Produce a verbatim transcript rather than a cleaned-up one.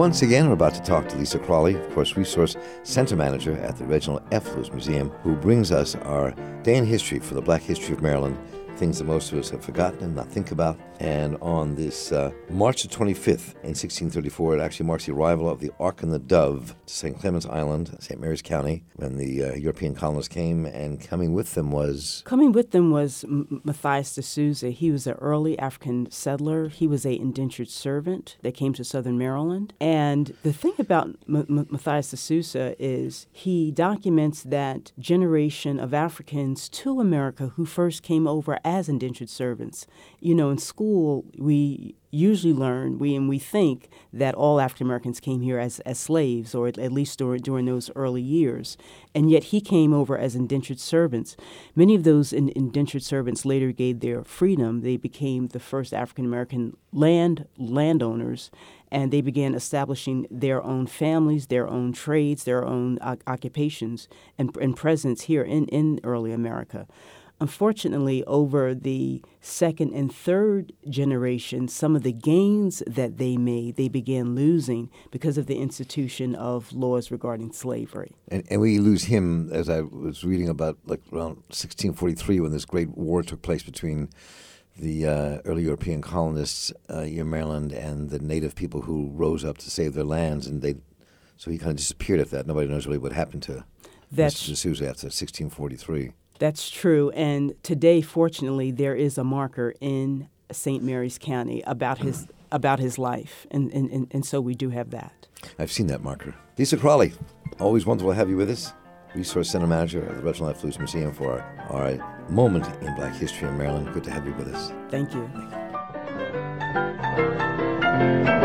once again are about to talk to Lisa Crawley, of course, Resource Center Manager at the Reginald F. Lewis Museum, who brings us our day in history for the Black history of Maryland, things that most of us have forgotten and not think about. And on this uh, March the twenty-fifth in sixteen thirty-four, it actually marks the arrival of the Ark and the Dove to Saint Clements Island, Saint Mary's County, when the uh, European colonists came, and coming with them was... Coming with them was M- Matthias de Souza. He was an early African settler. He was a indentured servant that came to southern Maryland. And the thing about M- M- Matthias de Souza is he documents that generation of Africans to America who first came over as indentured servants. You know, in school, we usually learn, we and we think that all African Americans came here as, as slaves, or at, at least during, during those early years. And yet he came over as indentured servants. Many of those in, indentured servants later gained their freedom. They became the first African American land landowners, and they began establishing their own families, their own trades, their own o- occupations, and, and presence here in, in early America. Unfortunately, over the second and third generation, some of the gains that they made, they began losing because of the institution of laws regarding slavery. And, and we lose him, as I was reading about, like around sixteen forty-three, when this great war took place between the uh, early European colonists uh, in Maryland and the native people who rose up to save their lands, and they, so he kind of disappeared at that. Nobody knows really what happened to Mister D'Souza after sixteen forty-three. That's true. And today, fortunately, there is a marker in Saint Mary's County about his about his life. And, and, and so we do have that. I've seen that marker. Lisa Crawley, always wonderful to have you with us. Resource Center Manager at the Reginald F. Lewis Museum for our, our moment in Black history in Maryland. Good to have you with us. Thank you. Thank you.